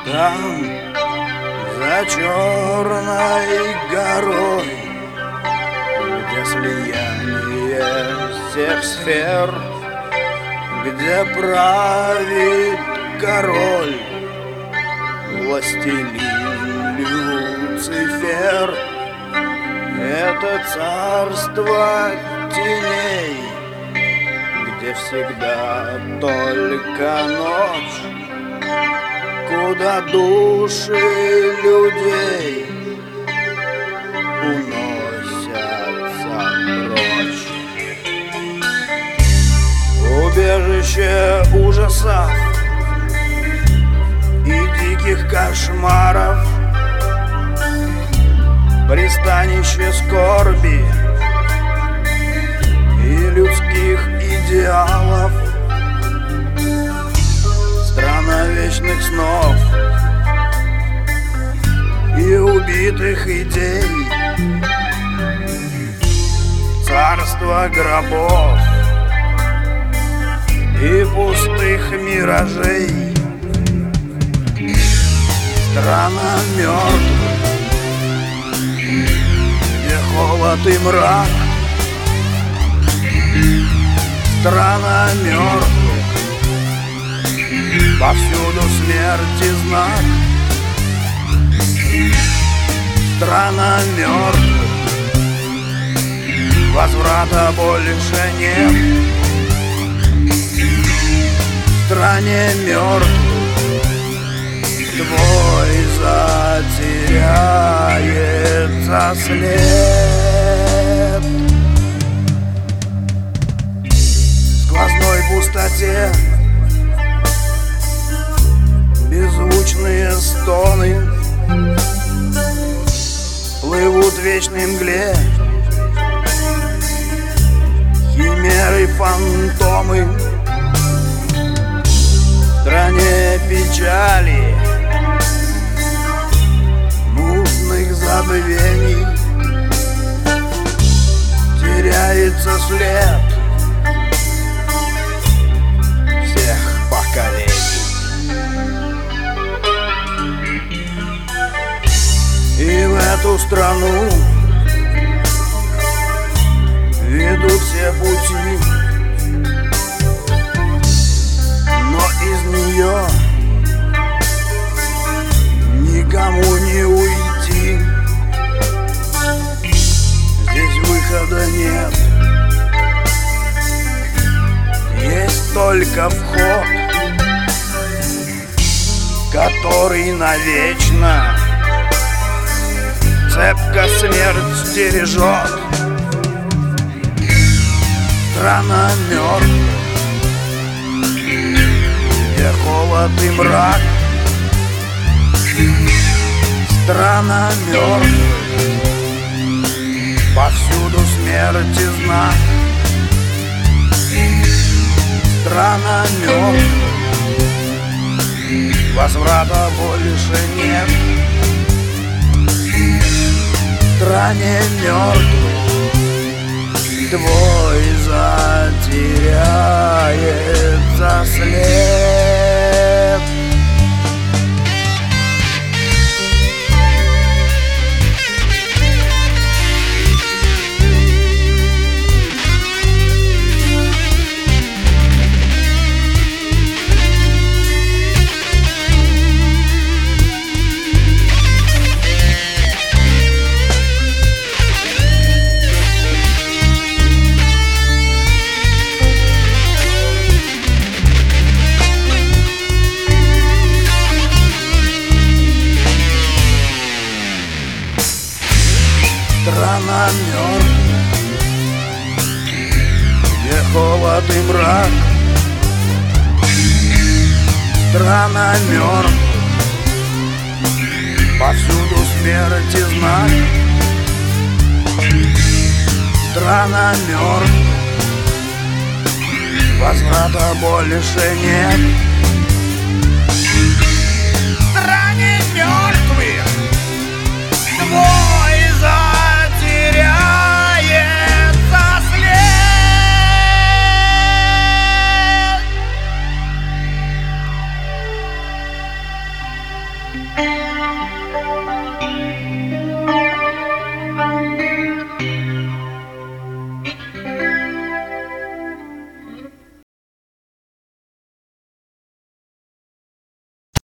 Там, за черной горой, где слияние всех сфер, где правит король, властелин Люцифер. Это царство теней, где всегда только ночь, куда души людей уносятся прочь. Убежище ужасов и диких кошмаров, пристанище скорби и людских идеалов, страна вечных снов и убитых идей, царство гробов и пустых миражей, страна мертвых, где холод и мрак, страна мертвых, повсюду смерти знак, страна мертвых, возврата больше нет, в стране мертвых твой затеряется след. В сквозной пустоте беззвучные стоны плывут в вечной мгле, химеры, фантомы, в стране печали, мутных забвений теряется след всех поколений. И в эту страну ведут все пути, но из нее никому не уйти. Здесь выхода нет, есть только вход, который навечно цепко смерть стережет. Страна мертвых, где холод и мрак, страна мертвых, повсюду смерти знак, страна мертвых, возврата больше нет, в стране мертвых твой затеряется след. Страна мертвых, где холод и мрак, страна мертвых, повсюду смерти знак, страна мертвых, возврата больше нет,